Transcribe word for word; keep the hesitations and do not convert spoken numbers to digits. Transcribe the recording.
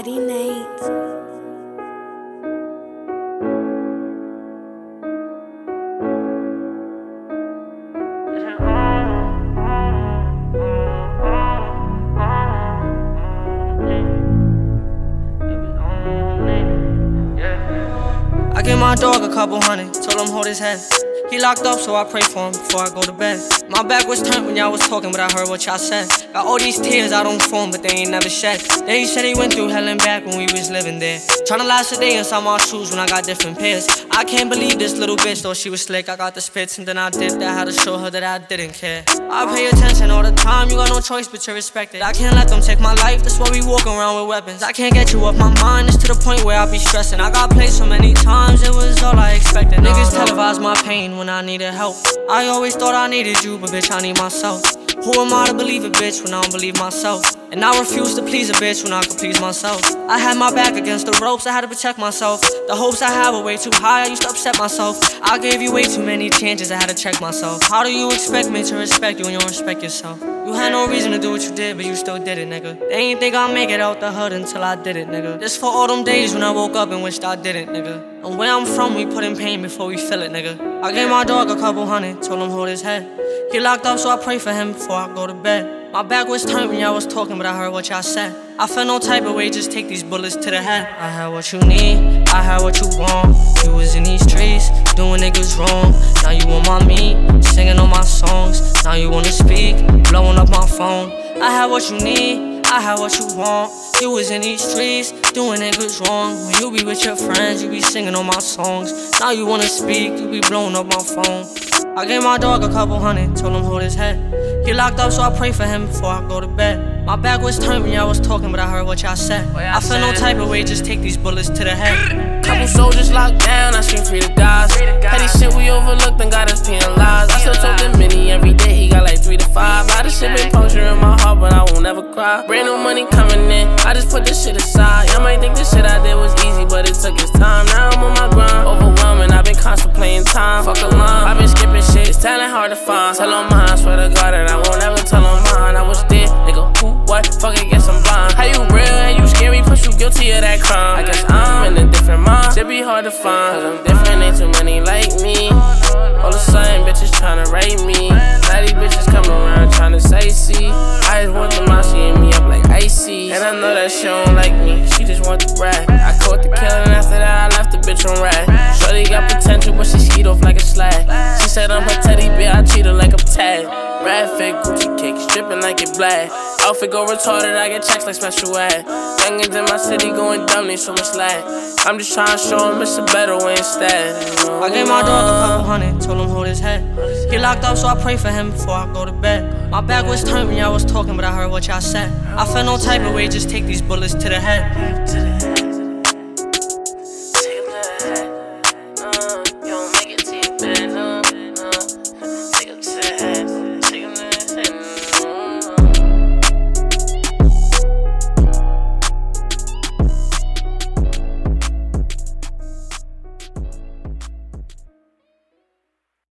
Mighty Nate. I gave my dog a couple hundred, told him hold his head. He locked up, so I pray for him before I go to bed. My back was turned when y'all was talking, but I heard what y'all said. Got all these tears out on phone, but they ain't never shed. They said he went through hell and back when we was living there. Tryna last a day inside my shoes when I got different pairs. I can't believe this little bitch, though she was slick. I got the spits and then I did that, had to show her that I didn't care. I pay attention all the time, you got no choice but to respect it. I can't let them take my life, that's why we walk around with weapons. I can't get you off my mind, it's to the point where I be stressing. I got played so many times, it was all I expected. Niggas televise my pain when I needed help. I always thought I needed you, but bitch, I need myself. Who am I to believe a bitch when I don't believe myself? And I refuse to please a bitch when I can please myself. I had my back against the ropes, I had to protect myself. The hopes I had were way too high, I used to upset myself. I gave you way too many chances, I had to check myself. How do you expect me to respect you when you don't respect yourself? You had no reason to do what you did, but you still did it, nigga. They ain't think I'd make it out the hood until I did it, nigga. This for all them days when I woke up and wished I didn't, nigga. And where I'm from, we put in pain before we feel it, nigga. I gave my dog a couple hundred, told him hold his head. He locked up, so I pray for him before I go to bed. My back was turned when y'all was talking, but I heard what y'all said. I felt no type of way, just take these bullets to the head. I had what you need, I had what you want. You was in these streets, doing niggas wrong. Now you on my meat, singing on my songs. Now you wanna speak, blowing up my phone. I had what you need, I had what you want. You was in these streets, doing niggas wrong. When you be with your friends, you be singing on my songs. Now you wanna speak, you be blowing up my phone. I gave my dog a couple hundred, told him hold his head. He locked up, so I pray for him before I go to bed. My back was turned when y'all was talking, but I heard what y'all said. I felt no type of way, just take these bullets to the head. Couple soldiers locked down, I scream free to guys. Petty shit we overlooked and got us penalized. I still told the mini every day, he got like three to five. Lot of shit been puncturing my heart, but I won't ever cry. Brand new money coming in, I just put this shit aside. Y'all might think this shit I did was easy, but it took its time. Now I'm on my grind, overwhelming, I've been contemplating time. Fuck a line, I've been skipping shit, it's talent hard to find. Tell on mine, swear to God that I won't ever tell on mine. I was dead, nigga, who, what, fuck it, guess I'm blind. How you real and you scary, push you guilty of that crime. I guess I'm in a different mind, shit be hard to find. Cause I'm different, ain't too many like me. All of a sudden, bitches tryna rate me. Now these bitches come around tryna say, see. I just want the mouth, she ate me up like icy. And I know that she don't like me, she just want the brag. I caught the kill and after that I left the bitch on rag. Shorty got potential, but she skied off like a slag. She said I'm her teddy bear, I treat her like I'm tagged. Red fit, Gucci cake, stripping like it black. Outfit go retarded, I get checks like special ed. Youngins in my city going dumb, they so much lag. I'm just tryna show him it's a better way instead. I gave my dog a couple hundred, told him hold his head. He locked up, so I pray for him before I go to bed. My back was turned when y'all was talking, but I heard what y'all said. I felt no type of way, just take these bullets to the head.